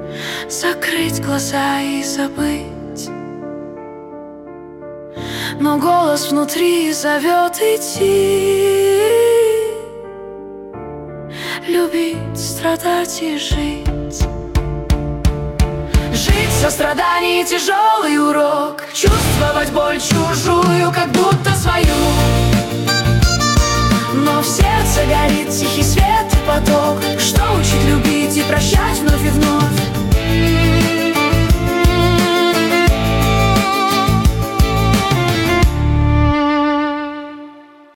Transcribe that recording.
закрыть глаза и забыть. Но голос внутри зовет идти, любить, страдать и жить. Жить в сострадании — тяжелый урок, чувствовать боль чужую, как будто свою. Но в сердце горит тихий свет и поток, что учит любить и прощать вновь и вновь.